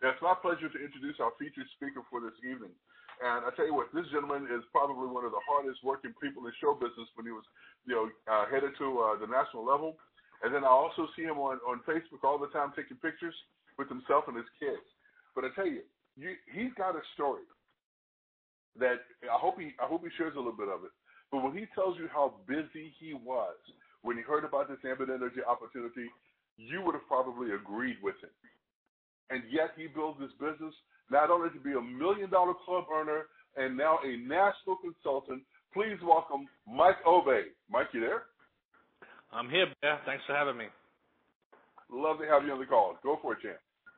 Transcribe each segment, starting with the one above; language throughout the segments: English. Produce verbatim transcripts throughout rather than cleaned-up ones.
It's my pleasure to introduce our featured speaker for this evening. And I tell you what, this gentleman is probably one of the hardest working people in show business when he was, you know, uh, headed to uh, the national level. And then I also see him on, on Facebook all the time taking pictures with himself and his kids. But I tell you, you he's got a story that I hope he I hope he shares a little bit of it. But when he tells you how busy he was when he heard about this Ambit Energy opportunity, you would have probably agreed with him. And yet he built this business not only to be a million-dollar club earner and now a national consultant. Please welcome Mike Obey. Mike, you there? I'm here, Bear. Thanks for having me. Love to have you on the call. Go for it, champ.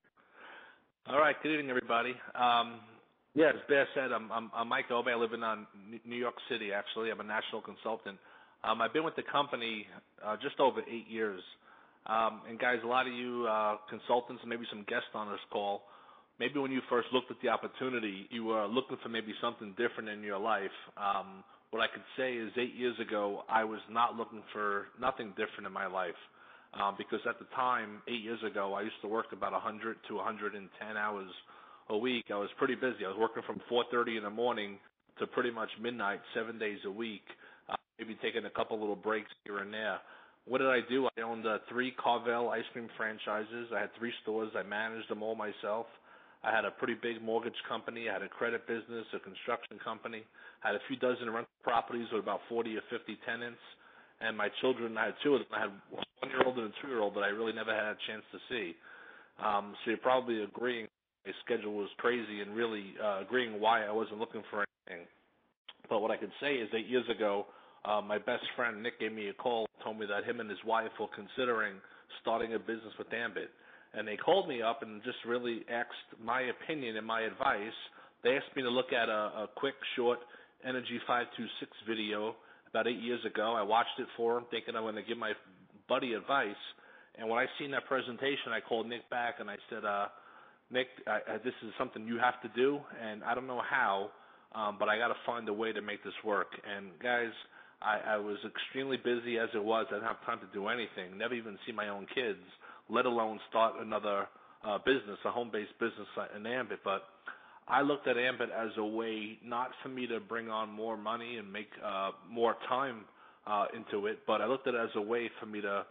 All right. Good evening, everybody. Um, yeah, as Bear said, I'm, I'm, I'm Mike Obey. I live in uh, New York City, actually. I'm a national consultant. Um, I've been with the company uh, just over eight years. Um, and, guys, a lot of you uh, consultants and maybe some guests on this call, maybe when you first looked at the opportunity, you were looking for maybe something different in your life. Um, what I could say is eight years ago, I was not looking for nothing different in my life um, because at the time, eight years ago, I used to work about one hundred to one hundred ten hours a week. I was pretty busy. I was working from four thirty in the morning to pretty much midnight, seven days a week, uh, maybe taking a couple little breaks here and there. What did I do? I owned uh, three Carvel ice cream franchises. I had three stores. I managed them all myself. I had a pretty big mortgage company. I had a credit business, a construction company. I had a few dozen rental properties with about forty or fifty tenants. And my children, I had two of them. I had a one-year-old and a two-year-old that I really never had a chance to see. Um, so you're probably agreeing my schedule was crazy and really uh, agreeing why I wasn't looking for anything. But what I could say is eight years ago, uh, my best friend, Nick, gave me a call, told me that him and his wife were considering starting a business with Ambit. And they called me up and just really asked my opinion and my advice. They asked me to look at a, a quick, short Energy five two six video about eight years ago. I watched it for them, thinking I'm going to give my buddy advice. And when I seen that presentation, I called Nick back and I said, uh, Nick, I, I, this is something you have to do, and I don't know how, um, but I got to find a way to make this work. And, guys, I, I was extremely busy as it was. I didn't have time to do anything, never even see my own kids, let alone start another uh, business, a home-based business in Ambit. But I looked at Ambit as a way not for me to bring on more money and make uh, more time uh, into it, but I looked at it as a way for me to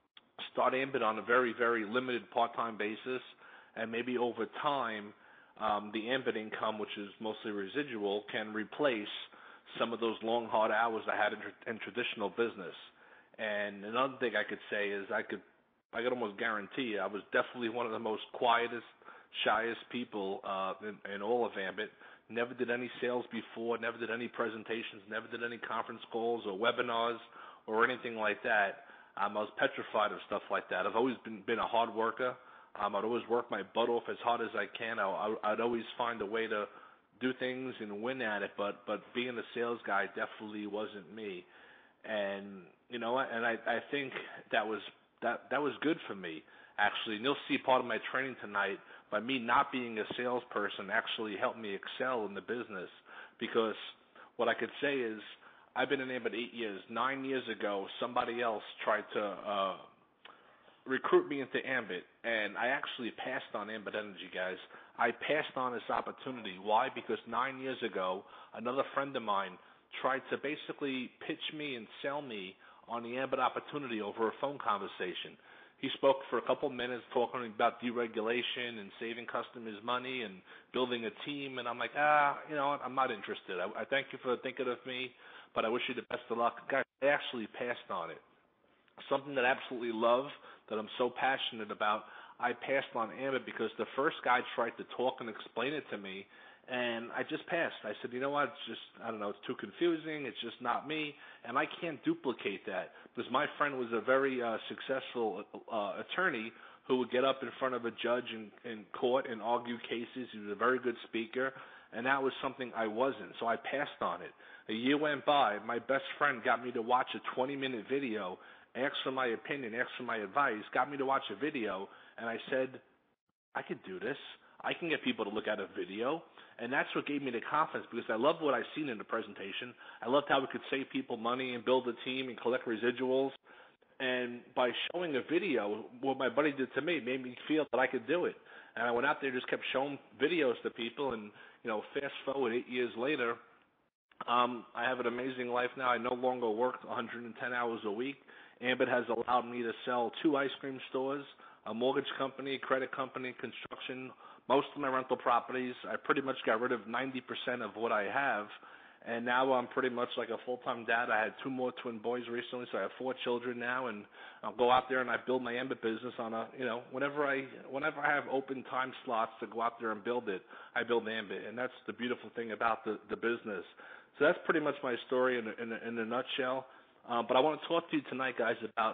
start Ambit on a very, very limited part-time basis, and maybe over time um, the Ambit income, which is mostly residual, can replace some of those long, hard hours I had in, in traditional business. And another thing I could say is I could I could almost guarantee you I was definitely one of the most quietest, shyest people uh, in, in all of Ambit. Never did any sales before, never did any presentations, never did any conference calls or webinars or anything like that. Um, I was petrified of stuff like that. I've always been, been a hard worker. Um, I'd always work my butt off as hard as I can. I, I'd always find a way to do things and win at it, but but being a sales guy definitely wasn't me. And you know, and I, I think that was that that was good for me, actually. And you'll see part of my training tonight, by me not being a salesperson actually helped me excel in the business, because what I could say is I've been in Ambit eight years. Nine years ago, somebody else tried to uh, recruit me into Ambit, and I actually passed on Ambit Energy, guys. I passed on this opportunity. Why? Because nine years ago, another friend of mine tried to basically pitch me and sell me on the Ambit opportunity over a phone conversation. He spoke for a couple minutes talking about deregulation and saving customers money and building a team, and I'm like, ah, you know what, I'm not interested. I, I thank you for thinking of me, but I wish you the best of luck. Guys, I actually passed on it. Something that I absolutely love, that I'm so passionate about, I passed on Ambit because the first guy tried to talk and explain it to me, and I just passed. I said, you know what, it's just, I don't know, it's too confusing, it's just not me, and I can't duplicate that, because my friend was a very uh, successful uh, attorney who would get up in front of a judge in, in court and argue cases. He was a very good speaker, and that was something I wasn't, so I passed on it. A year went by. My best friend got me to watch a twenty-minute video, asked for my opinion, asked for my advice, got me to watch a video, and I said, I could do this. I can get people to look at a video, and that's what gave me the confidence, because I loved what I seen in the presentation. I loved how we could save people money and build a team and collect residuals, and by showing a video, what my buddy did to me made me feel that I could do it. And I went out there, just kept showing videos to people, and you know, fast forward eight years later, um, I have an amazing life now. I no longer work one hundred ten hours a week. Ambit has allowed me to sell two ice cream stores, a mortgage company, credit company, construction, most of my rental properties. I pretty much got rid of ninety percent of what I have, and now I'm pretty much like a full-time dad. I had two more twin boys recently, so I have four children now, and I'll go out there and I build my Ambit business on a, you know, whenever I whenever I have open time slots to go out there and build it, I build Ambit, and that's the beautiful thing about the, the business. So that's pretty much my story in a, in a, in a nutshell. Um, but I want to talk to you tonight, guys, about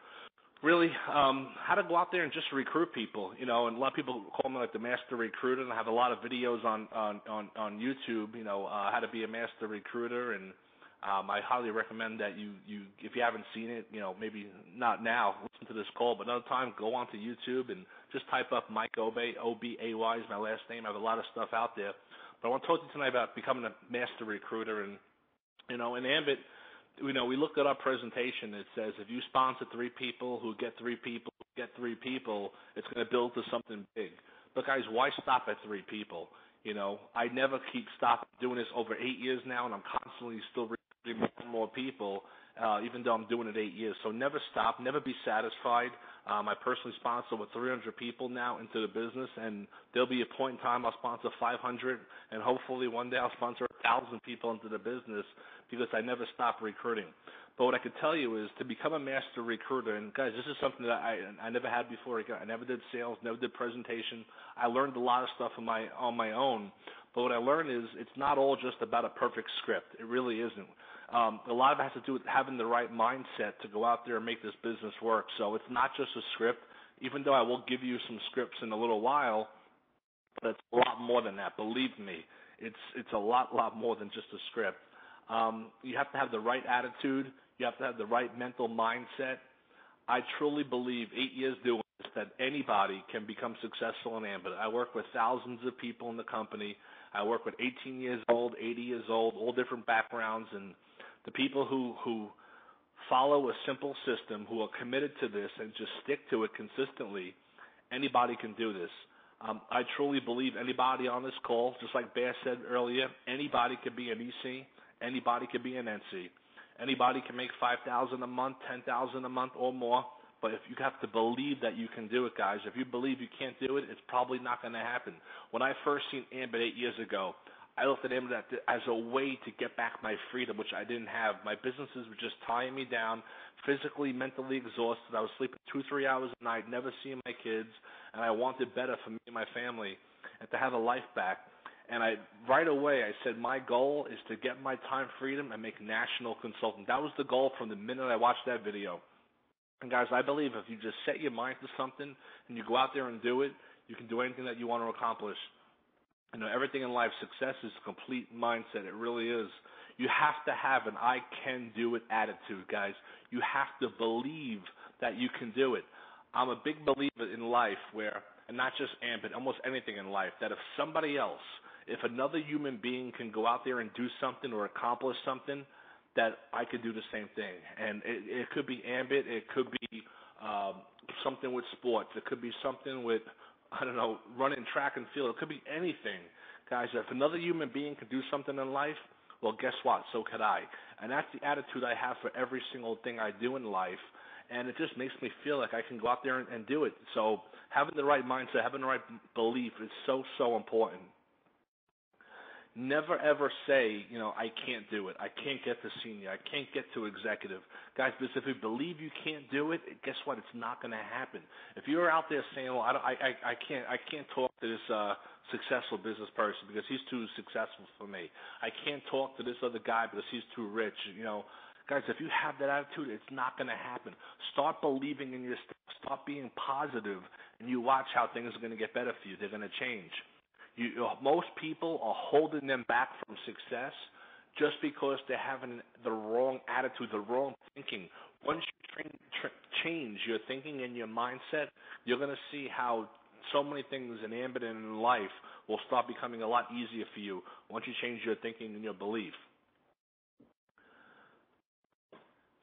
really um, how to go out there and just recruit people. You know, and a lot of people call me like the master recruiter, and I have a lot of videos on on on, on YouTube. You know, uh, how to be a master recruiter, and um, I highly recommend that you you if you haven't seen it, you know, maybe not now, listen to this call, but another time, go onto YouTube and just type up Mike Obay. O B A Y is my last name. I have a lot of stuff out there. But I want to talk to you tonight about becoming a master recruiter, and you know, in Ambit, you know, we looked at our presentation. It says if you sponsor three people who get three people who get three people, it's going to build to something big. But guys, why stop at three people? You know, I never keep stopping doing this over eight years now, and I'm constantly still recruiting more and more people, uh, even though I'm doing it eight years. So never stop, never be satisfied. Um, I personally sponsor with three hundred people now into the business, and there'll be a point in time I'll sponsor five hundred, and hopefully one day I'll sponsor one thousand people into the business because I never stop recruiting. But what I could tell you is to become a master recruiter, and guys, this is something that I I never had before. I never did sales, never did presentation. I learned a lot of stuff on my on my own. But what I learned is it's not all just about a perfect script. It really isn't. Um, a lot of it has to do with having the right mindset to go out there and make this business work. So it's not just a script, even though I will give you some scripts in a little while, but it's a lot more than that. Believe me, it's it's a lot, lot more than just a script. Um, you have to have the right attitude. You have to have the right mental mindset. I truly believe eight years doing this that anybody can become successful in Ambit. I work with thousands of people in the company. I work with eighteen years old, eighty years old, all different backgrounds, and the people who, who follow a simple system, who are committed to this and just stick to it consistently, anybody can do this. Um, I truly believe anybody on this call, just like Bear said earlier, anybody can be an E C, anybody can be an N C. Anybody can make five thousand dollars a month, ten thousand dollars a month or more, but if you have to believe that you can do it, guys, if you believe you can't do it, it's probably not going to happen. When I first seen Ambit eight years ago, I looked at Ambit as a way to get back my freedom, which I didn't have. My businesses were just tying me down, physically, mentally exhausted. I was sleeping two, three hours a night, never seeing my kids, and I wanted better for me and my family and to have a life back. And I right away I said my goal is to get my time freedom and make national consultant. That was the goal from the minute I watched that video. And guys, I believe if you just set your mind to something and you go out there and do it, you can do anything that you want to accomplish. You know, everything in life, success is a complete mindset. It really is. You have to have an I can do it attitude, guys. You have to believe that you can do it. I'm a big believer in life where, and not just Ambit, almost anything in life, that if somebody else, if another human being can go out there and do something or accomplish something, that I could do the same thing. And it, it could be Ambit. It could be um, something with sports. It could be something with, I don't know, running track and field. It could be anything. Guys, if another human being can do something in life, well, guess what? So could I. And that's the attitude I have for every single thing I do in life. And it just makes me feel like I can go out there and, and do it. So having the right mindset, having the right belief is so, so important. Never, ever say, you know, I can't do it. I can't get to senior. I can't get to executive. Guys, because if you believe you can't do it, guess what? It's not going to happen. If you're out there saying, well, I, don't, I, I, I can't I can't talk to this uh, successful business person because he's too successful for me. I can't talk to this other guy because he's too rich. You know, guys, if you have that attitude, it's not going to happen. Start believing in yourself. Start being positive, and you watch how things are going to get better for you. They're going to change. You, most people are holding them back from success just because they're having the wrong attitude, the wrong thinking. Once you train, tra- change your thinking and your mindset, you're going to see how so many things in Ambit and in life will start becoming a lot easier for you once you change your thinking and your belief.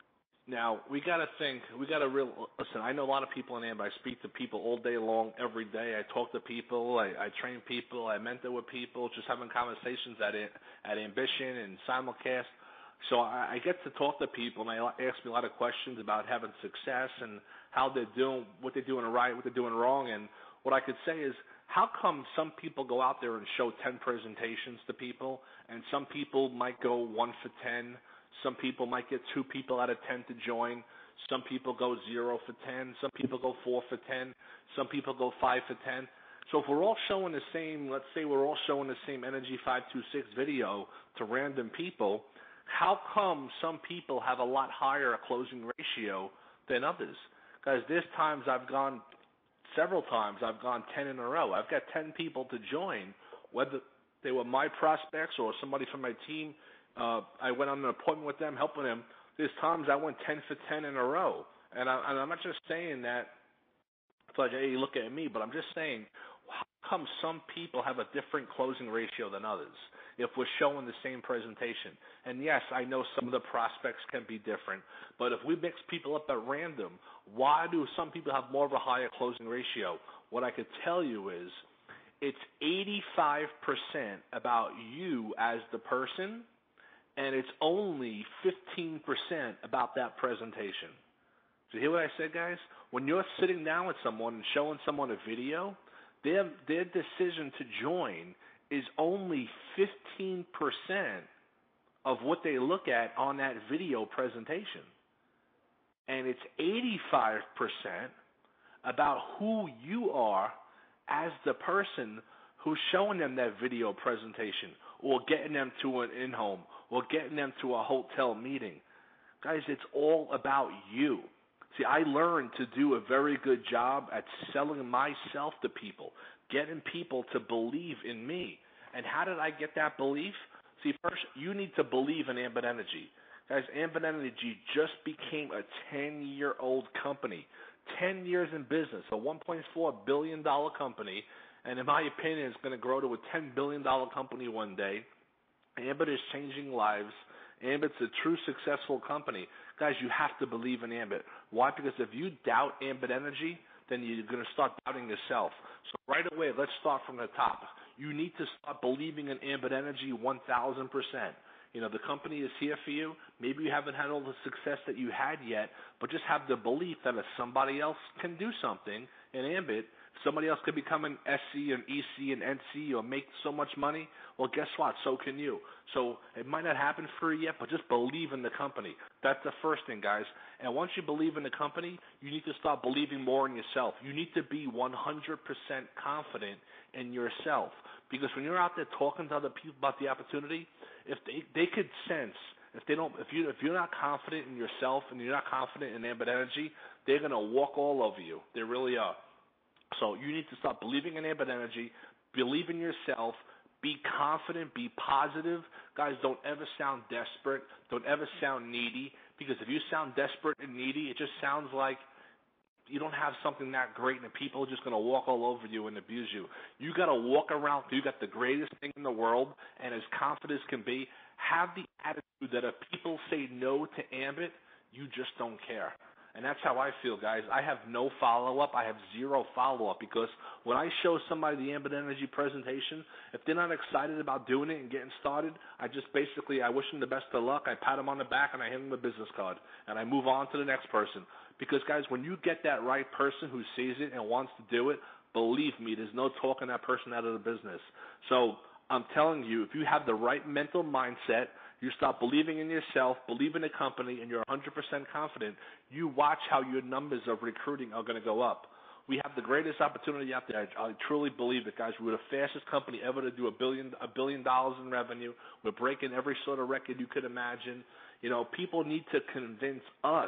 Now, we got to think, we got to real, listen, I know a lot of people in Ambit. I speak to people all day long, every day. I talk to people, I, I train people, I mentor with people, just having conversations at at Ambition and Simulcast. So I, I get to talk to people, and they ask me a lot of questions about having success and how they're doing, what they're doing right, what they're doing wrong. And what I could say is, how come some people go out there and show ten presentations to people, and some people might go one for ten, some people might get two people out of ten to join, some people go zero for ten, some people go four for ten, some people go five for ten. So if we're all showing the same, let's say we're all showing the same Energy five two six video to random people, how come some people have a lot higher closing ratio than others? Because there's times I've gone, several times I've gone ten in a row. I've got ten people to join, whether they were my prospects or somebody from my team. Uh, I went on an appointment with them, helping them. There's times I went ten for ten in a row. And, I, and I'm not just saying that it's like, hey, look at me, but I'm just saying, how come some people have a different closing ratio than others if we're showing the same presentation? And yes, I know some of the prospects can be different, but if we mix people up at random, why do some people have more of a higher closing ratio? What I could tell you is it's eighty-five percent about you as the person, and it's only fifteen percent about that presentation. Do you hear what I said, guys? When you're sitting down with someone and showing someone a video, their their decision to join is only fifteen percent of what they look at on that video presentation. And it's eighty-five percent about who you are as the person who's showing them that video presentation or getting them to an in-home or getting them to a hotel meeting. Guys, it's all about you. See, I learned to do a very good job at selling myself to people, getting people to believe in me. And how did I get that belief? See, first, you need to believe in Ambit Energy. Guys, Ambit Energy just became a ten-year-old company, ten years in business, a one point four billion dollars company, and in my opinion, it's going to grow to a ten billion dollars company one day. Ambit is changing lives. Ambit's a true successful company. Guys, you have to believe in Ambit. Why? Because if you doubt Ambit Energy, then you're going to start doubting yourself. So right away, let's start from the top. You need to start believing in Ambit Energy one thousand percent. You know, the company is here for you. Maybe you haven't had all the success that you had yet, but just have the belief that if somebody else can do something in Ambit, somebody else could become an S C, an E C, an N C, or make so much money, well, guess what? So can you. So it might not happen for you yet, but just believe in the company. That's the first thing, guys. And once you believe in the company, you need to start believing more in yourself. You need to be one hundred percent confident in yourself. Because when you're out there talking to other people about the opportunity, if they, they could sense, if they don't, if you if you're not confident in yourself and you're not confident in Ambit Energy, they're gonna walk all over you. They really are. So you need to start believing in Ambit Energy, believe in yourself, be confident, be positive. Guys, don't ever sound desperate. Don't ever sound needy, because if you sound desperate and needy, it just sounds like you don't have something that great and people are just going to walk all over you and abuse you. You got to walk around, you got the greatest thing in the world, and as confident as can be, have the attitude that if people say no to Ambit, you just don't care. And that's how I feel, guys. I have no follow-up. I have zero follow-up, because when I show somebody the Ambit Energy presentation, if they're not excited about doing it and getting started, I just basically, I wish them the best of luck. I pat them on the back, and I hand them a business card, and I move on to the next person. Because, guys, when you get that right person who sees it and wants to do it, believe me, there's no talking that person out of the business. So I'm telling you, if you have the right mental mindset, you start believing in yourself, believe in the company, and you're one hundred percent confident, you watch how your numbers of recruiting are going to go up. We have the greatest opportunity out there. I, I truly believe it, guys. We're the fastest company ever to do a billion, a billion dollars in revenue. We're breaking every sort of record you could imagine. You know, people need to convince us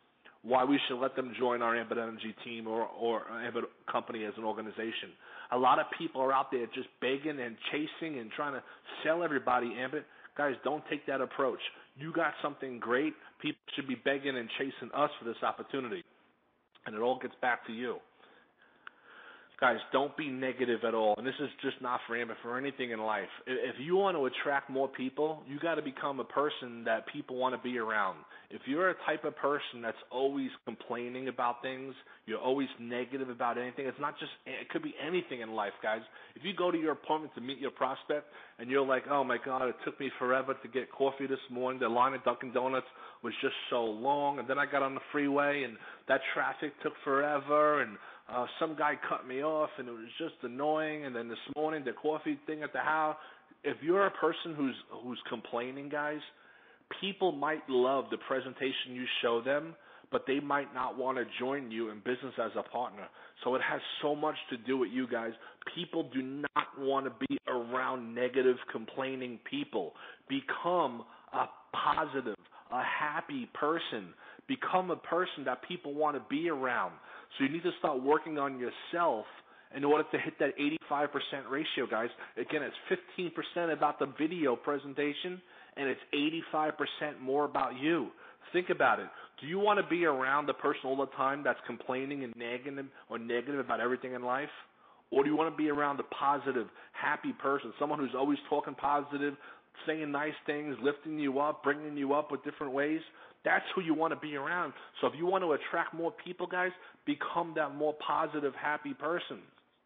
why we should let them join our Ambit Energy team or, or Ambit company as an organization. A lot of people are out there just begging and chasing and trying to sell everybody Ambit. Guys, don't take that approach. You got something great. People should be begging and chasing us for this opportunity. And it all gets back to you. Guys, don't be negative at all. And this is just not for him, but for anything in life. If you want to attract more people, you got to become a person that people want to be around. If you're a type of person that's always complaining about things, you're always negative about anything, it's not just, it could be anything in life, guys. If you go to your appointment to meet your prospect and you're like, oh my God, it took me forever to get coffee this morning, the line at Dunkin' Donuts was just so long, and then I got on the freeway and that traffic took forever, and uh, some guy cut me off and it was just annoying, and then this morning the coffee thing at the house. If you're a person who's who's complaining, guys, people might love the presentation you show them, but they might not want to join you in business as a partner. So it has so much to do with you guys. People do not want to be around negative, complaining people. Become a positive, a happy person. Become a person that people want to be around. So you need to start working on yourself in order to hit that eighty-five percent ratio, guys. Again, it's fifteen percent about the video presentation, and it's eighty-five percent more about you. Think about it. Do you want to be around the person all the time that's complaining and nagging or negative about everything in life? Or do you want to be around the positive, happy person, someone who's always talking positive, saying nice things, lifting you up, bringing you up with different ways? That's who you want to be around. So if you want to attract more people, guys, become that more positive, happy person.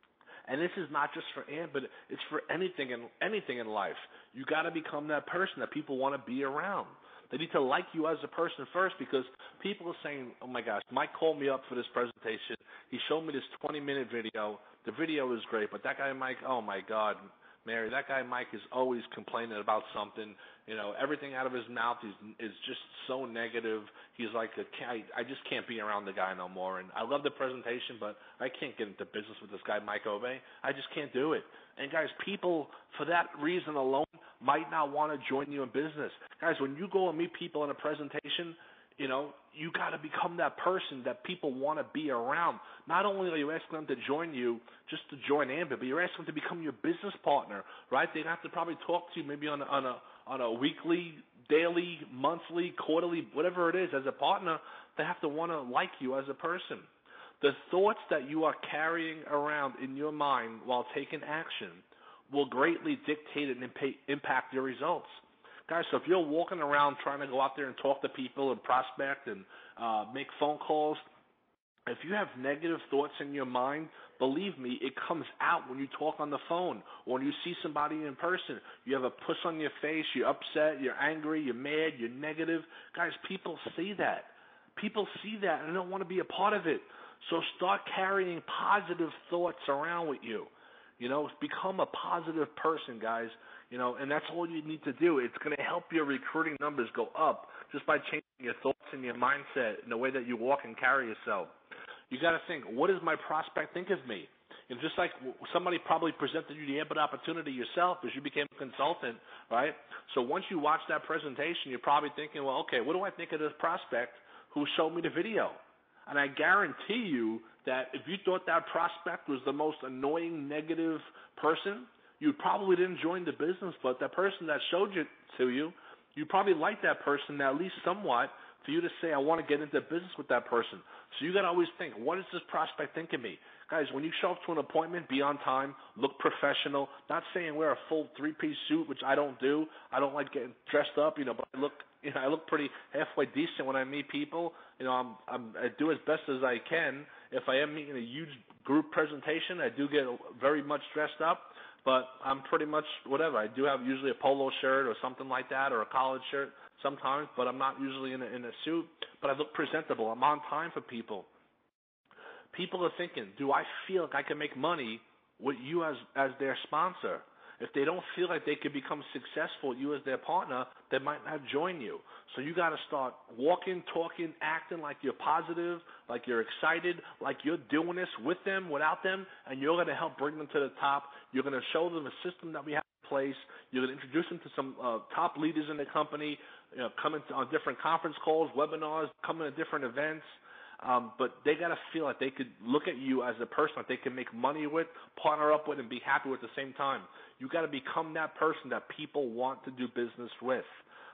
And this is not just for Ann, but it's for anything in anything in life. You got to become that person that people want to be around. They need to like you as a person first, because people are saying, oh my gosh, Mike called me up for this presentation. He showed me this twenty-minute video. The video is great, but that guy Mike, oh my God, Mary, that guy Mike is always complaining about something. You know, everything out of his mouth is is just so negative. He's like, a, I, I just can't be around the guy no more. And I love the presentation, but I can't get into business with this guy, Mike Obey. I just can't do it. And guys, people, for that reason alone, might not want to join you in business. Guys, when you go and meet people in a presentation, you know, you got to become that person that people want to be around. Not only are you asking them to join you just to join Ambit, but you're asking them to become your business partner, right? They have to probably talk to you maybe on a, on a on a weekly, daily, monthly, quarterly, whatever it is. As a partner, they have to want to like you as a person. The thoughts that you are carrying around in your mind while taking action will greatly dictate and impact your results. Guys, so if you're walking around trying to go out there and talk to people and prospect and uh, make phone calls, if you have negative thoughts in your mind, believe me, it comes out when you talk on the phone or when you see somebody in person. You have a puss on your face, you're upset, you're angry, you're mad, you're negative. Guys, people see that. People see that and don't want to be a part of it. So start carrying positive thoughts around with you. You know, become a positive person, guys. You know, and that's all you need to do. It's going to help your recruiting numbers go up just by changing your thoughts and your mindset and the way that you walk and carry yourself. You got to think, what does my prospect think of me? And just like somebody probably presented you the Ambit opportunity yourself as you became a consultant, right? So once you watch that presentation, you're probably thinking, well, okay, what do I think of this prospect who showed me the video? And I guarantee you that if you thought that prospect was the most annoying, negative person, you probably didn't join the business, but that person that showed it to you, you probably liked that person at least somewhat for you to say, I want to get into business with that person. So you got to always think, what does this prospect think of me? Guys, when you show up to an appointment, be on time, look professional. Not saying wear a full three-piece suit, which I don't do. I don't like getting dressed up, you know, but I look, you know, I look pretty halfway decent when I meet people. You know, I'm, I'm, I do as best as I can. If I am meeting a huge group presentation, I do get very much dressed up. But I'm pretty much whatever. I do have usually a polo shirt or something like that, or a collared shirt sometimes, but I'm not usually in a, in a suit. But I look presentable. I'm on time for people. People are thinking, do I feel like I can make money with you as, as their sponsor? If they don't feel like they could become successful with you as their partner, they might not join you. So you got to start walking, talking, acting like you're positive, like you're excited, like you're doing this with them, without them, and you're going to help bring them to the top. You're going to show them a system that we have in place. You're going to introduce them to some uh, top leaders in the company, you know, coming on different conference calls, webinars, coming to different events. Um, but they got to feel like they could look at you as a person that they can make money with, partner up with, and be happy with at the same time. You got to become that person that people want to do business with.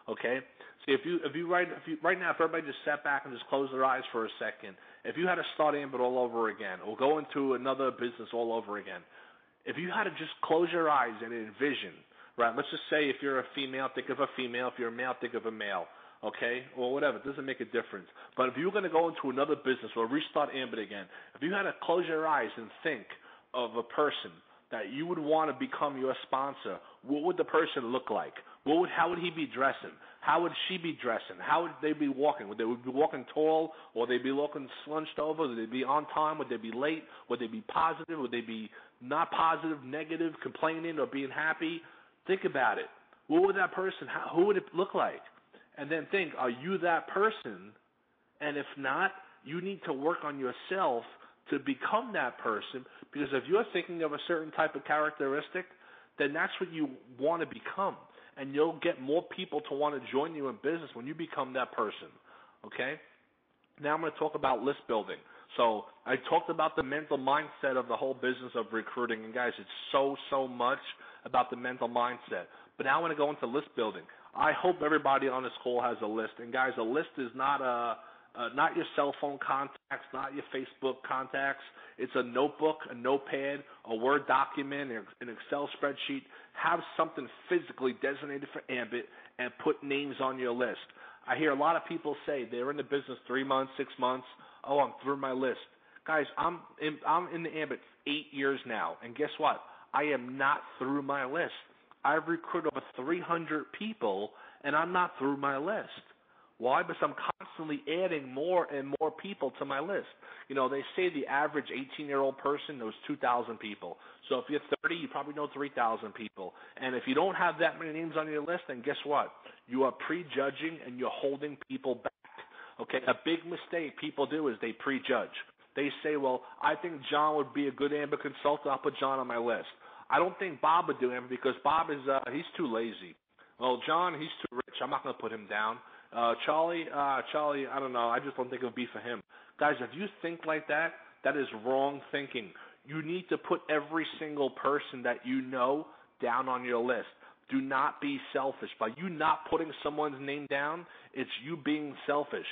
Okay? See, if you if you right if you right now, if everybody just sat back and just closed their eyes for a second, if you had to start Ambit all over again, or go into another business all over again, if you had to just close your eyes and envision, right? Let's just say if you're a female, think of a female. If you're a male, think of a male. Okay, or whatever. It doesn't make a difference. But if you were going to go into another business or restart Ambit again, if you had to close your eyes and think of a person that you would want to become your sponsor, what would the person look like? What would, how would he be dressing? How would she be dressing? How would they be walking? Would they be walking tall, or would they be walking slunched over? Would they be on time? Would they be late? Would they be positive? Would they be not positive, negative, complaining, or being happy? Think about it. What would that person, how, who would it look like? And then think, are you that person? And if not, you need to work on yourself to become that person, because if you're thinking of a certain type of characteristic, then that's what you want to become. And you'll get more people to want to join you in business when you become that person, okay? Now I'm going to talk about list building. So I talked about the mental mindset of the whole business of recruiting. And, guys, it's so, so much about the mental mindset. But now I want to go into list building. I hope everybody on this call has a list. And, guys, a list is not a uh, not your cell phone contacts, not your Facebook contacts. It's a notebook, a notepad, a Word document, an Excel spreadsheet. Have something physically designated for Ambit and put names on your list. I hear a lot of people say they're in the business three months, six months. Oh, I'm through my list. Guys, I'm in, I'm in the Ambit eight years now, and guess what? I am not through my list. I've recruited over three hundred people, and I'm not through my list. Why? Because I'm constantly adding more and more people to my list. You know, they say the average eighteen-year-old person knows two thousand people. So if you're thirty, you probably know three thousand people. And if you don't have that many names on your list, then guess what? You are prejudging and you're holding people back. Okay, a big mistake people do is they prejudge. They say, well, I think John would be a good Ambit consultant. I'll put John on my list. I don't think Bob would do Ambit because Bob is uh, he's too lazy. Well, John, he's too rich. I'm not going to put him down. Uh, Charlie, uh, Charlie, I don't know. I just don't think it would be for him. Guys, if you think like that, that is wrong thinking. You need to put every single person that you know down on your list. Do not be selfish. By you not putting someone's name down, it's you being selfish.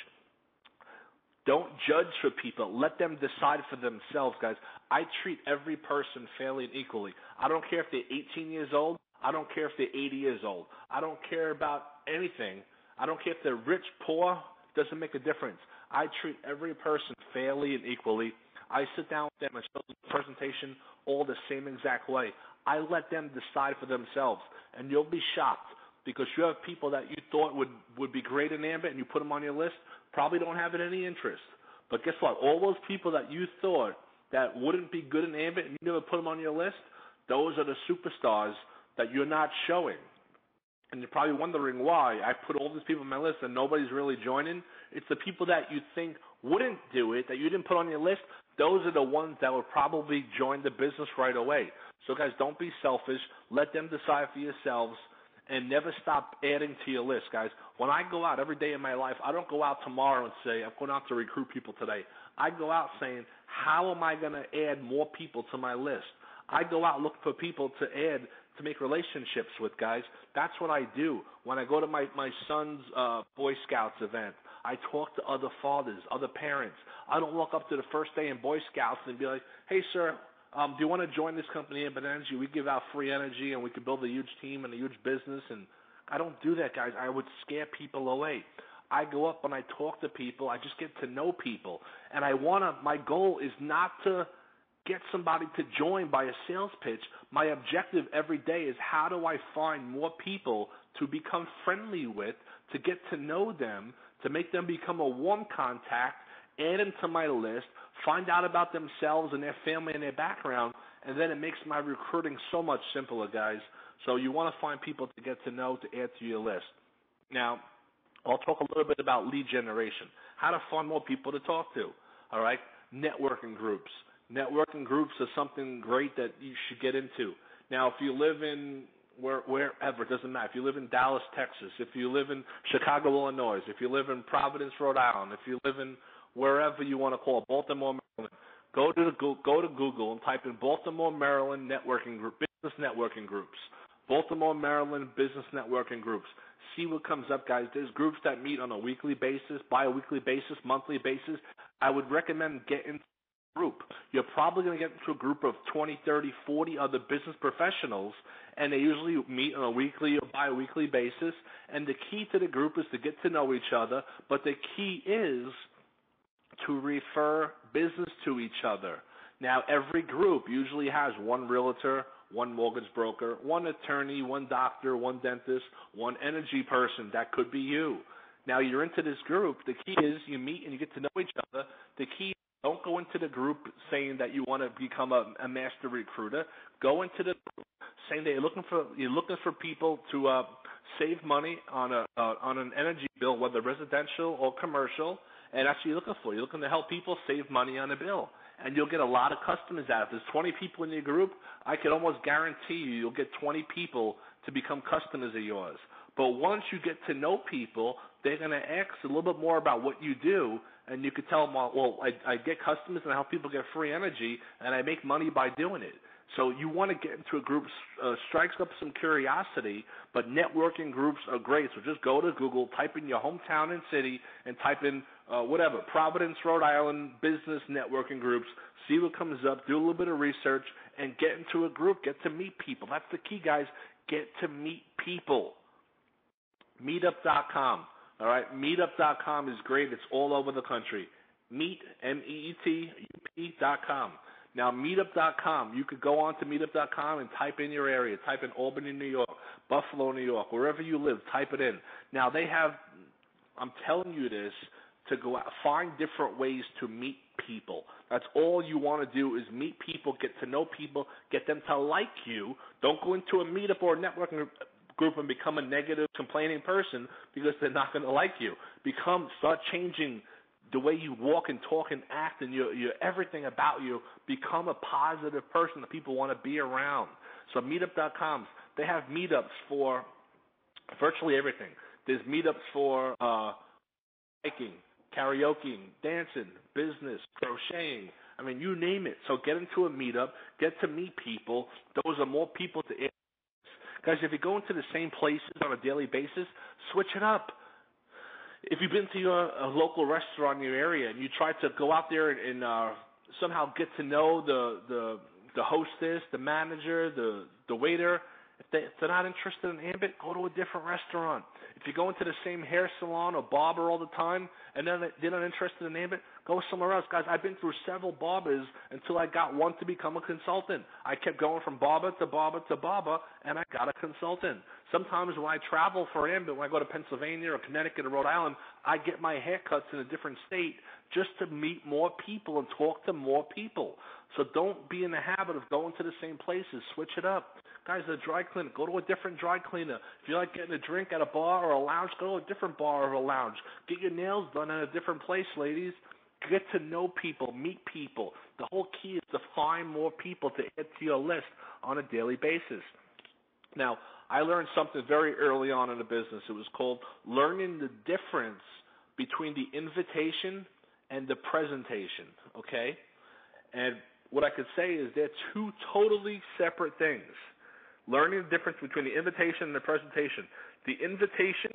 Don't judge for people. Let them decide for themselves, guys. I treat every person fairly and equally. I don't care if they're eighteen years old. I don't care if they're eighty years old. I don't care about anything. I don't care if they're rich, poor. Doesn't make a difference. I treat every person fairly and equally. I sit down with them and show them the presentation all the same exact way. I let them decide for themselves, and you'll be shocked because you have people that you thought would, would be great in Ambit and you put them on your list, probably don't have any interest. But guess what? All those people that you thought that wouldn't be good in Ambit and you never put them on your list, those are the superstars that you're not showing. And you're probably wondering why I put all these people on my list and nobody's really joining. It's the people that you think wouldn't do it, that you didn't put on your list. Those are the ones that would probably join the business right away. So, guys, don't be selfish. Let them decide for yourselves, and never stop adding to your list, guys. When I go out every day in my life, I don't go out tomorrow and say, I'm going out to recruit people today. I go out saying, how am I going to add more people to my list? I go out looking for people to add, to make relationships with, guys. That's what I do. When I go to my, my son's uh, Boy Scouts event, I talk to other fathers, other parents. I don't walk up to the first day in Boy Scouts and be like, hey, sir, um, do you want to join this company, Ambit Energy? We give out free energy, and we can build a huge team and a huge business. And I don't do that, guys. I would scare people away. I go up and I talk to people. I just get to know people. And I want to, my goal is not to get somebody to join by a sales pitch. My objective every day is how do I find more people to become friendly with, to get to know them, to make them become a warm contact, add them to my list, find out about themselves and their family and their background, and then it makes my recruiting so much simpler, guys. So you want to find people to get to know, to add to your list. Now, I'll talk a little bit about lead generation, how to find more people to talk to, all right? Networking groups. Networking groups are something great that you should get into. Now, if you live in where, wherever, it doesn't matter. If you live in Dallas, Texas, if you live in Chicago, Illinois, if you live in Providence, Rhode Island, if you live in wherever you want to call, Baltimore, Maryland, go to the, go to Google and type in Baltimore, Maryland networking group, business networking groups. Baltimore, Maryland business networking groups. See what comes up, guys. There's groups that meet on a weekly basis, bi-weekly basis, monthly basis. I would recommend getting into a group. You're probably going to get into a group of twenty, thirty, forty other business professionals, and they usually meet on a weekly or bi-weekly basis. And the key to the group is to get to know each other, but the key is to refer business to each other. Now, every group usually has one realtor, one mortgage broker, one attorney, one doctor, one dentist, one energy person. That could be you. Now, you're into this group. The key is you meet and you get to know each other. The key is don't go into the group saying that you want to become a, a master recruiter. Go into the group saying that you're looking for you're looking for people to uh, save money on a uh, on an energy bill, whether residential or commercial, and that's what you're looking for. You're looking to help people save money on a bill. And you'll get a lot of customers out. If there's twenty people in your group, I can almost guarantee you you'll get twenty people to become customers of yours. But once you get to know people, they're going to ask a little bit more about what you do, and you could tell them, well, I, I get customers and I help people get free energy, and I make money by doing it. So you want to get into a group, uh, strikes up some curiosity, but networking groups are great. So just go to Google, type in your hometown and city, and type in uh, whatever, Providence, Rhode Island, business networking groups, see what comes up, do a little bit of research, and get into a group, get to meet people. That's the key, guys. Get to meet people. meetup dot com, all right? meetup dot com is great. It's all over the country. Meet, M E E T U P dot com. Now, meetup dot com, you could go on to meetup dot com and type in your area. Type in Albany, New York, Buffalo, New York, wherever you live, type it in. Now, they have, I'm telling you this, to go out, find different ways to meet people. That's all you want to do is meet people, get to know people, get them to like you. Don't go into a meetup or a networking group and become a negative, complaining person because they're not going to like you. Become, start changing the way you walk and talk and act and your, your everything about you. Become a positive person that people want to be around. So meetup dot com, they have meetups for virtually everything. There's meetups for uh, hiking, karaoke, dancing, business, crocheting. I mean, you name it. So get into a meetup, get to meet people. Those are more people to ask. Guys, if you go into the same places on a daily basis, switch it up. If you've been to your a local restaurant in your area and you try to go out there and, and uh, somehow get to know the, the the hostess, the manager, the the waiter, if, they, if they're not interested in Ambit, go to a different restaurant. If you go into the same hair salon or barber all the time and then they're not interested in Ambit, go somewhere else. Guys, I've been through several barbers until I got one to become a consultant. I kept going from barber to barber to barber, and I got a consultant. Sometimes when I travel for Ambit, when I go to Pennsylvania or Connecticut or Rhode Island, I get my haircuts in a different state just to meet more people and talk to more people. So don't be in the habit of going to the same places. Switch it up. Guys, a dry cleaner, go to a different dry cleaner. If you like getting a drink at a bar or a lounge, go to a different bar or a lounge. Get your nails done in a different place, ladies. Get to know people, meet people. The whole key is to find more people to add to your list on a daily basis. Now, I learned something very early on in the business. It was called learning the difference between the invitation and the presentation, okay? And what I could say is they're two totally separate things. Learning the difference between the invitation and the presentation. The invitation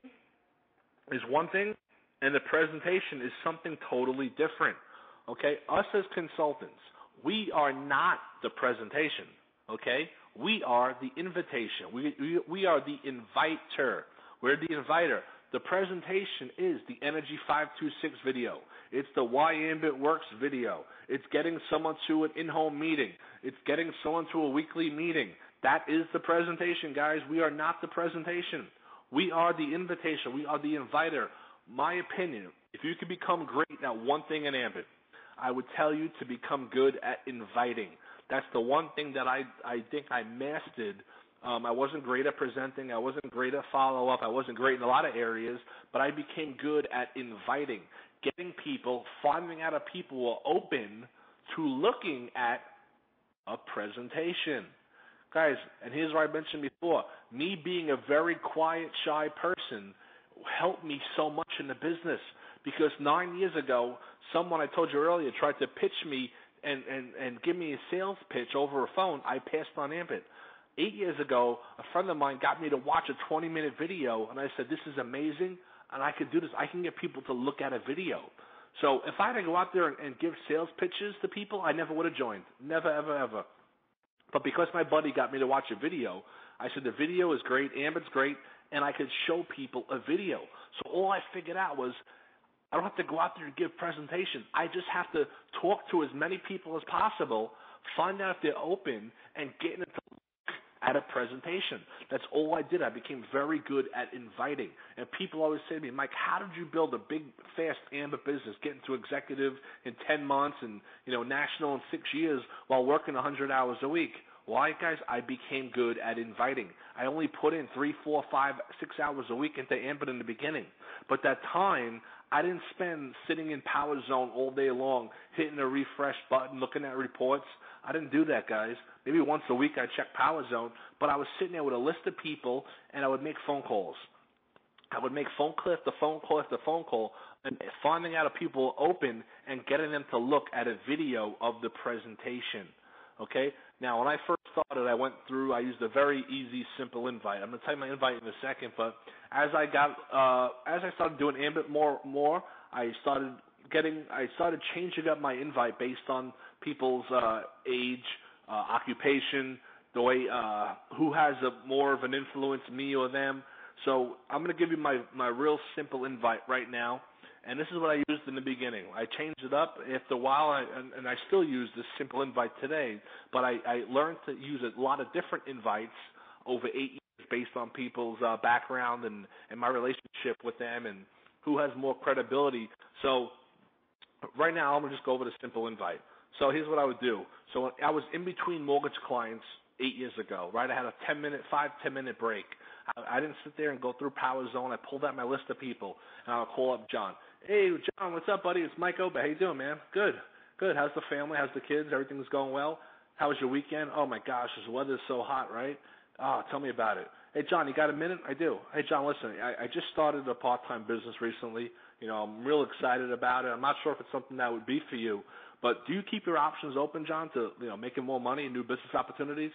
is one thing, and the presentation is something totally different, okay? Us as consultants, we are not the presentation, okay? We are the invitation. We, we, we are the inviter. We're the inviter. The presentation is the Energy five two six video. It's the Why Ambit Works video. It's getting someone to an in-home meeting. It's getting someone to a weekly meeting. That is the presentation, guys. We are not the presentation. We are the invitation. We are the inviter. My opinion, if you could become great at one thing in Ambit, I would tell you to become good at inviting. That's the one thing that I, I think I mastered. Um, I wasn't great at presenting. I wasn't great at follow-up. I wasn't great in a lot of areas, but I became good at inviting, getting people, finding out if people were open to looking at a presentation. Guys, and here's what I mentioned before, me being a very quiet, shy person helped me so much in the business because nine years ago, someone I told you earlier tried to pitch me and, and, and give me a sales pitch over a phone. I passed on Ambit. Eight years ago, a friend of mine got me to watch a twenty-minute video, and I said, this is amazing, and I could do this. I can get people to look at a video. So if I had to go out there and, and give sales pitches to people, I never would have joined. Never, ever, ever. But because my buddy got me to watch a video, I said the video is great, Ambit's great, and I could show people a video. So all I figured out was I don't have to go out there and give presentation. I just have to talk to as many people as possible, find out if they're open, and get into at a presentation. That's all I did. I became very good at inviting. And people always say to me, Mike, how did you build a big, fast Ambit business, get into executive in ten months and, you know, national in six years while working one hundred hours a week? Why, guys? I became good at inviting. I only put in three, four, five, six hours a week into Ambit in the beginning. But that time, I didn't spend sitting in Power Zone all day long, hitting a refresh button, looking at reports. I didn't do that, guys. Maybe once a week I checked Power Zone, but I was sitting there with a list of people, and I would make phone calls. I would make phone call after phone call after phone call, and finding out if people were open and getting them to look at a video of the presentation. Okay? Now, when I first started, I went through, I used a very easy, simple invite. I'm going to tell you my invite in a second, but as I got, uh, as I started doing Ambit more, more, I started getting, I started changing up my invite based on people's uh, age, uh, occupation, the way, uh, who has a more of an influence, me or them. So I'm going to give you my, my real simple invite right now. And this is what I used in the beginning. I changed it up after a while, I, and, and I still use this simple invite today. But I, I learned to use a lot of different invites over eight years based on people's uh, background and, and my relationship with them and who has more credibility. So right now, I'm going to just go over the simple invite. So here's what I would do. So I was in between mortgage clients eight years ago, right? I had a ten-minute, five, ten-minute break. I, I didn't sit there and go through Power Zone. I pulled out my list of people, and I would call up John. Hey, John, what's up, buddy? It's Mike Obey. How you doing, man? Good. Good. How's the family? How's the kids? Everything's going well? How was your weekend? Oh, my gosh, this weather's so hot, right? Oh, tell me about it. Hey, John, you got a minute? I do. Hey, John, listen, I, I just started a part-time business recently. You know, I'm real excited about it. I'm not sure if it's something that would be for you, but do you keep your options open, John, to, you know, making more money and new business opportunities?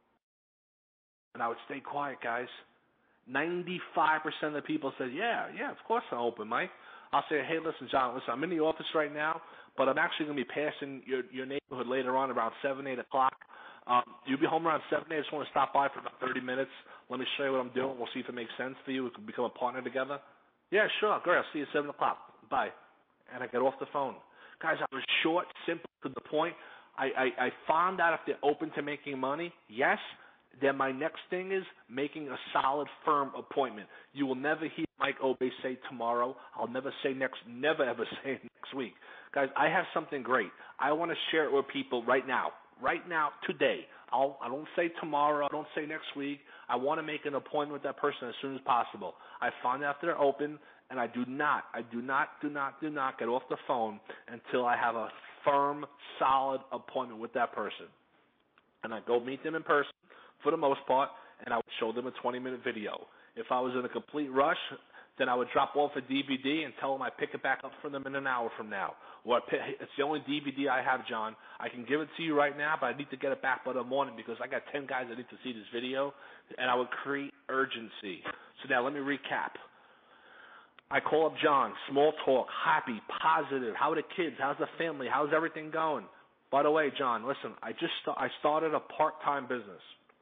And I would stay quiet, guys. ninety-five percent of the people said, yeah, yeah, of course I'm open, Mike. I'll say, hey, listen, John, listen, I'm in the office right now, but I'm actually going to be passing your, your neighborhood later on around seven, eight o'clock. Um, you'll be home around seven, eight. I just want to stop by for about thirty minutes. Let me show you what I'm doing. We'll see if it makes sense for you. We can become a partner together. Yeah, sure. Great. I'll see you at seven o'clock. Bye. And I get off the phone. Guys, I was short, simple, to the point. I, I, I found out if they're open to making money. Yes. Then my next thing is making a solid, firm appointment. You will never hear Mike Obey say tomorrow. I'll never say next, never ever say next week. Guys, I have something great. I want to share it with people right now. Right now, today. I'll, I don't say tomorrow. I don't say next week. I want to make an appointment with that person as soon as possible. I find out they're open, and I do not, I do not, do not, do not get off the phone until I have a firm, solid appointment with that person. And I go meet them in person, for the most part, and I would show them a twenty-minute video. If I was in a complete rush, then I would drop off a D V D and tell them I pick it back up for them in an hour from now. Or it's the only D V D I have, John. I can give it to you right now, but I need to get it back by the morning because I got ten guys that need to see this video, and I would create urgency. So now let me recap. I call up John, small talk, happy, positive. How are the kids? How's the family? How's everything going? By the way, John, listen, I just I started a part-time business.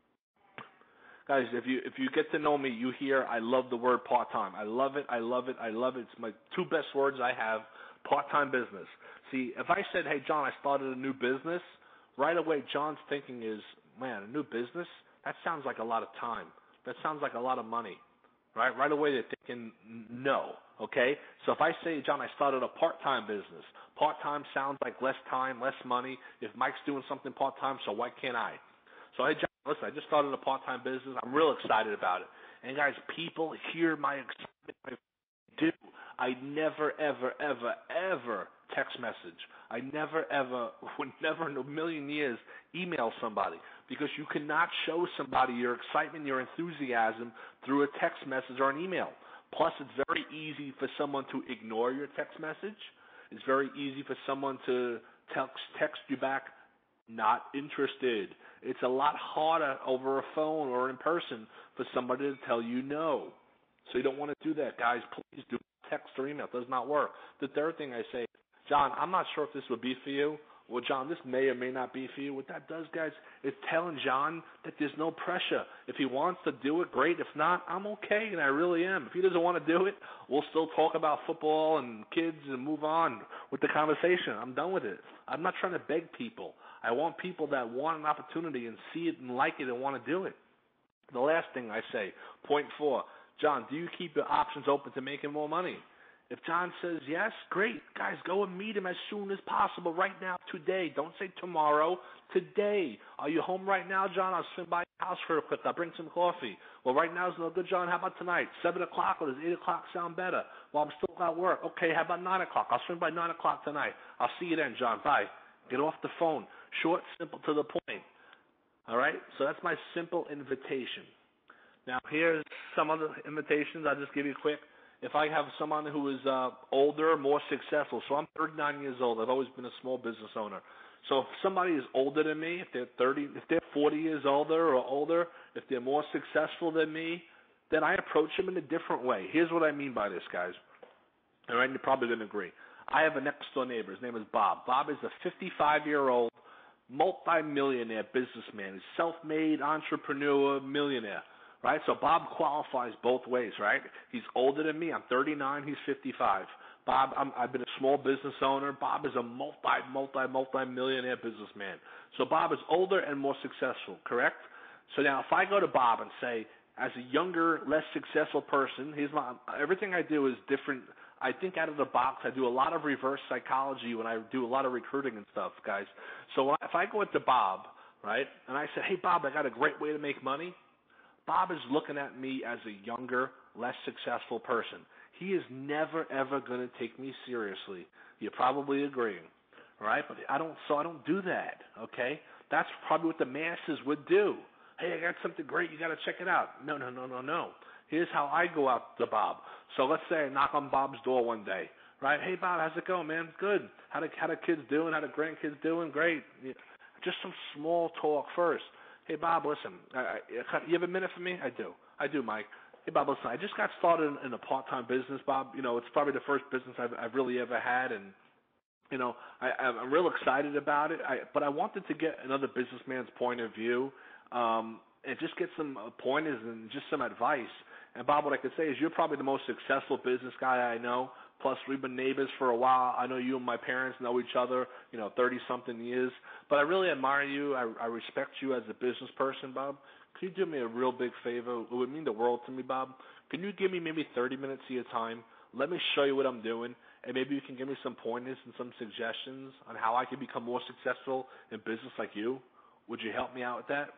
Guys, if you if you get to know me, you hear I love the word part-time. I love it, I love it, I love it. It's my two best words I have, part-time business. See, if I said, hey, John, I started a new business, right away John's thinking is, man, a new business? That sounds like a lot of time. That sounds like a lot of money, right? Right away they're thinking, no, okay? So if I say, John, I started a part-time business, part-time sounds like less time, less money. If Mike's doing something part-time, so why can't I? So, hey, John, listen, I just started a part-time business. I'm real excited about it. And, guys, people hear my excitement. I do. I never, ever, ever, ever text message. I never, ever, would never in a million years email somebody because you cannot show somebody your excitement, your enthusiasm through a text message or an email. Plus, it's very easy for someone to ignore your text message. It's very easy for someone to text, text you back, not interested. It's a lot harder over a phone or in person for somebody to tell you no. So you don't want to do that, guys. Please do text or email. It does not work. The third thing I say, John, I'm not sure if this would be for you. Well, John, this may or may not be for you. What that does, guys, is telling John that there's no pressure. If he wants to do it, great. If not, I'm okay, and I really am. If he doesn't want to do it, we'll still talk about football and kids and move on with the conversation. I'm done with it. I'm not trying to beg people. I want people that want an opportunity and see it and like it and want to do it. The last thing I say, point four, John, do you keep your options open to making more money? If John says yes, great. Guys, go and meet him as soon as possible right now, today. Don't say tomorrow, today. Are you home right now, John? I'll swing by your house for a quick. I'll bring some coffee. Well, right now is no good, John. How about tonight? seven o'clock or does eight o'clock sound better? Well, I'm still at work. Okay, how about nine o'clock? I'll swing by nine o'clock tonight. I'll see you then, John. Bye. Get off the phone. Short, simple, to the point. All right? So that's my simple invitation. Now, here's some other invitations. I'll just give you quick. If I have someone who is uh, older, more successful, so I'm thirty-nine years old. I've always been a small business owner. So if somebody is older than me, if they're thirty, if they're forty years older or older, if they're more successful than me, then I approach them in a different way. Here's what I mean by this, guys. All right, you're probably going to agree. I have a next-door neighbor. His name is Bob. Bob is a fifty-five-year-old multi-millionaire businessman. He's self-made entrepreneur, millionaire. Right, so Bob qualifies both ways, right? He's older than me. I'm thirty-nine. He's fifty-five. Bob, I'm, I've been a small business owner. Bob is a multi, multi, multi-millionaire businessman. So Bob is older and more successful, correct? So now if I go to Bob and say, as a younger, less successful person, he's my, everything I do is different. I think out of the box. I do a lot of reverse psychology when I do a lot of recruiting and stuff, guys. So if I go into Bob, right, and I say, hey, Bob, I got a great way to make money, Bob is looking at me as a younger, less successful person. He is never, ever going to take me seriously. You're probably agreeing, all right? But I don't, so I don't do that, okay? That's probably what the masses would do. Hey, I got something great. You got to check it out. No, no, no, no, no. Here's how I go out to Bob. So let's say I knock on Bob's door one day, right? Hey, Bob, how's it going, man? Good. How the, how the kids doing? How the grandkids doing? Great. Yeah. Just some small talk first. Hey, Bob, listen, I, I, you have a minute for me? I do. I do, Mike. Hey, Bob, listen, I just got started in, in a part-time business, Bob. You know, it's probably the first business I've, I've really ever had, and, you know, I, I'm real excited about it. I, but I wanted to get another businessman's point of view um, and just get some pointers and just some advice. And, Bob, what I could say is you're probably the most successful business guy I know. Plus, we've been neighbors for a while. I know you and my parents know each other, you know, thirty-something years. But I really admire you. I, I respect you as a business person, Bob. Can you do me a real big favor? It would mean the world to me, Bob. Can you give me maybe thirty minutes of your time? Let me show you what I'm doing, and maybe you can give me some pointers and some suggestions on how I can become more successful in business like you. Would you help me out with that?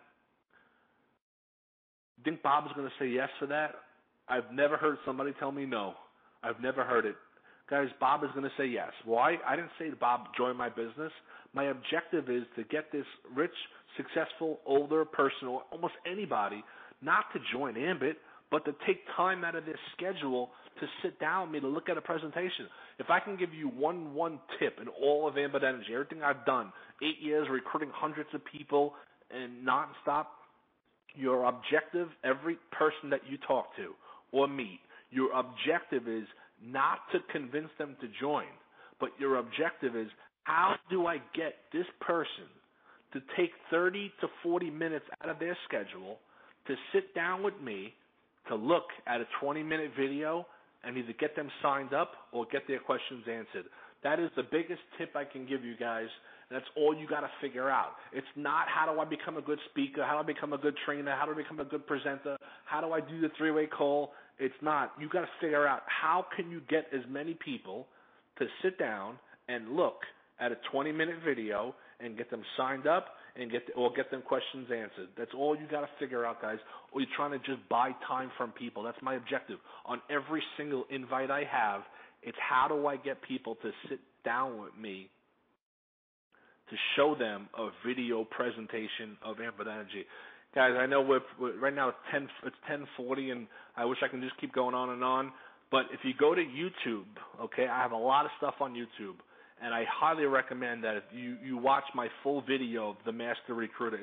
Think Bob's going to say yes for that? I've never heard somebody tell me no. I've never heard it. Guys, Bob is going to say yes. Why? I didn't say to Bob, join my business. My objective is to get this rich, successful, older person, or almost anybody, not to join Ambit, but to take time out of their schedule to sit down with me to look at a presentation. If I can give you one one tip in all of Ambit Energy, everything I've done, eight years recruiting hundreds of people and nonstop, your objective, every person that you talk to or meet, your objective is not to convince them to join, but your objective is how do I get this person to take thirty to forty minutes out of their schedule to sit down with me to look at a twenty-minute video and either get them signed up or get their questions answered. That is the biggest tip I can give you guys, and that's all you got to figure out. It's not how do I become a good speaker, how do I become a good trainer, how do I become a good presenter, how do I do the three-way call. It's not. You got to figure out how can you get as many people to sit down and look at a twenty-minute video and get them signed up and get the, or get them questions answered. That's all you got to figure out, guys. Or you're trying to just buy time from people. That's my objective. On every single invite I have, it's how do I get people to sit down with me to show them a video presentation of Ambit Energy. Guys, I know we're, we're, right now it's ten it's ten forty, and I wish I can just keep going on and on. But if you go to YouTube, okay, I have a lot of stuff on YouTube, and I highly recommend that if you, you watch my full video of The Master Recruiter. It's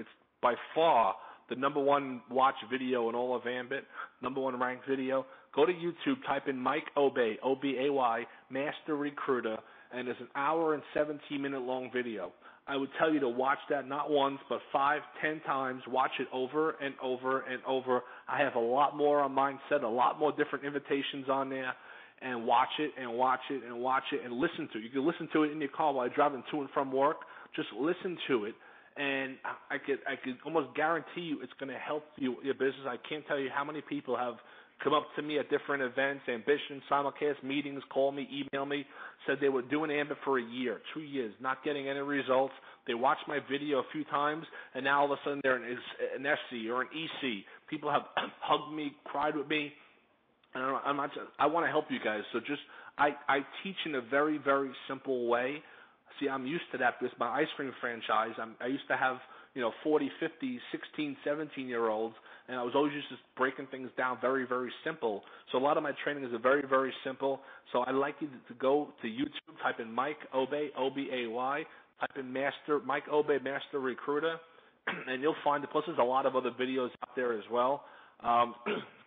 by far the number one watch video in all of Ambit, number one ranked video. Go to YouTube, type in Mike Obay, O B A Y, Master Recruiter, and it's an hour and seventeen minute long video. I would tell you to watch that not once, but five, ten times. Watch it over and over and over. I have a lot more on Mindset, a lot more different invitations on there. And watch it and watch it and watch it and listen to it. You can listen to it in your car while you're driving to and from work. Just listen to it. And I could I could almost guarantee you it's going to help you, your business. I can't tell you how many people have come up to me at different events, Ambition, simulcast meetings, call me, email me, said they were doing Ambit for a year, two years, not getting any results. They watched my video a few times, and now all of a sudden they're an S C or an E C. People have hugged me, cried with me. And I'm not, I want to help you guys. So just I, I teach in a very, very simple way. See, I'm used to that because my ice cream franchise, I'm, I used to have, you know, forty, fifty, sixteen, seventeen-year-olds, and I was always just breaking things down very, very simple. So a lot of my training is very, very simple. So I'd like you to go to YouTube, type in Mike Obay, O B A Y, type in Master, Mike Obay, Master Recruiter, and you'll find it. Plus, there's a lot of other videos out there as well. Um,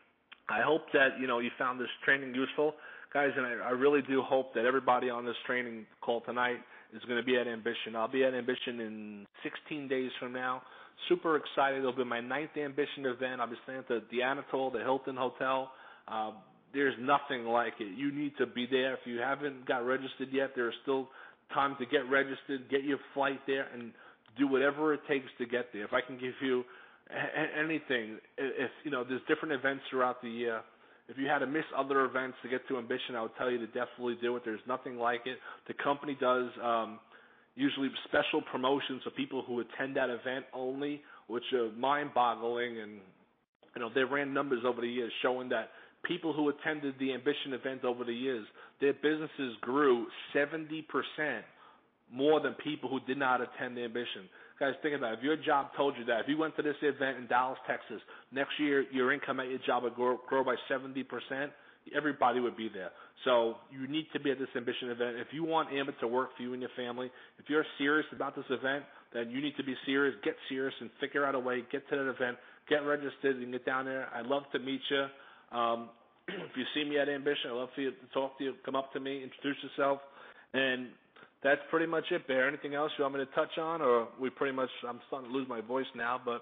I hope that, you know, you found this training useful. Guys, and I, I really do hope that everybody on this training call tonight is going to be at Ambition. I'll be at Ambition in sixteen days from now. Super excited. It'll be my ninth Ambition event. I'll be staying at the, the Anatole, the Hilton Hotel. Uh, there's nothing like it. You need to be there. If you haven't got registered yet, there's still time to get registered, get your flight there, and do whatever it takes to get there. If I can give you anything, if you know, there's different events throughout the year. If you had to miss other events to get to Ambition, I would tell you to definitely do it. There's nothing like it. The company does um, usually special promotions for people who attend that event only, which are mind-boggling. And you know, they ran numbers over the years showing that people who attended the Ambition event over the years, their businesses grew seventy percent more than people who did not attend the Ambition. Guys, think about it. If your job told you that, if you went to this event in Dallas, Texas, next year your income at your job would grow, grow by seventy percent, everybody would be there. So you need to be at this Ambition event. If you want Ambit to work for you and your family, if you're serious about this event, then you need to be serious, get serious, and figure out a way, get to that event, get registered, and get down there. I'd love to meet you. Um, if you see me at Ambition, I'd love for you to talk to you, come up to me, introduce yourself, and that's pretty much it, Bear. Anything else you want me to touch on, or we pretty much, I'm starting to lose my voice now, but.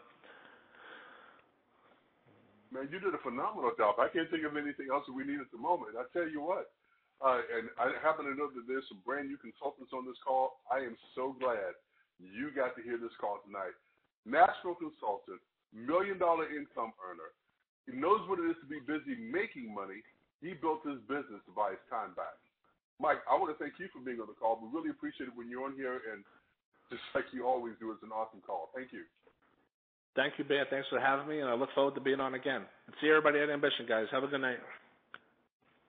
Man, you did a phenomenal job. I can't think of anything else that we need at the moment. I tell you what, uh, and I happen to know that there's some brand new consultants on this call. I am so glad you got to hear this call tonight. National consultant, million dollar income earner. He knows what it is to be busy making money. He built his business to buy his time back. Mike, I want to thank you for being on the call. We really appreciate it when you're on here, and just like you always do, it's an awesome call. Thank you. Thank you, Bear. Thanks for having me, and I look forward to being on again. And see everybody at Ambition, guys. Have a good night.